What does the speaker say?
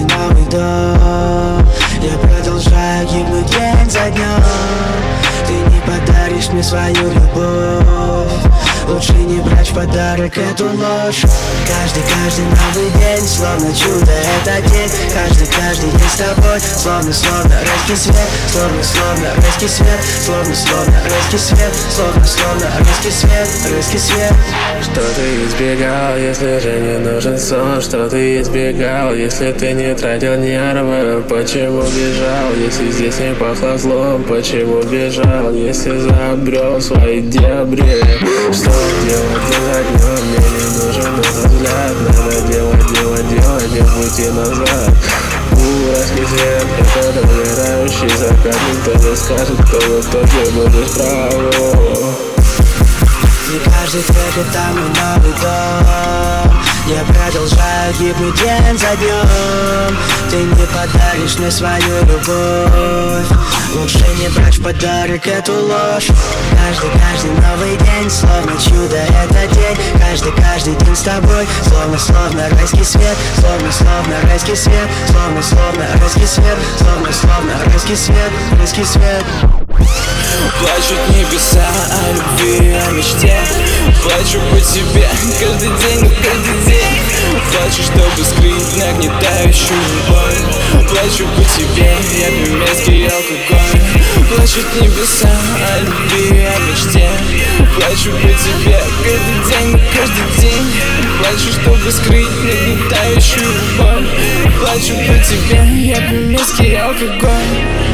новый дом. Я продолжаю гибнуть день за днем. Ты не подаришь мне свою любовь. Лучше не брать в подарок эту ложь. Каждый новый день, словно чудо, это день. Каждый день с тобой, словно райский свет. Словно райский свет, словно райский свет. Словно райский свет. Что ты избегал, если же не нужен сон? Что ты избегал, если ты не тратил нервы? Почему бежал, если здесь не пахло злом? Почему бежал, если забрел свои дебри? Что делать днем? Мне не нужен этот взгляд. Надо делать, нет пути назад. Райский свет, это догорающий закат. Никто не скажет, кто в итоге будешь прав. Не каждый трек — это мой новый дом. Я продолжаю гибнуть день за днем. Ты не подаришь мне свою любовь. Лучше не брать в подарок эту ложь. Каждый новый день, словно чудо, это день. Каждый день с тобой, словно райский свет. Словно райский свет. Словно райский свет. Словно райский свет. Райский свет. Плачут небеса о любви, о мечте. Плачу по тебе каждый день. Плачу, чтобы скрыть нагнетающую боль. Плачу по тебе, я пью мерзкий алкоголь. Плачут небеса о любви, о мечте. Плачу по тебе каждый день. Плачу, чтобы скрыть нагнетающую боль. Плачу по тебе, я пью мерзкий алкоголь.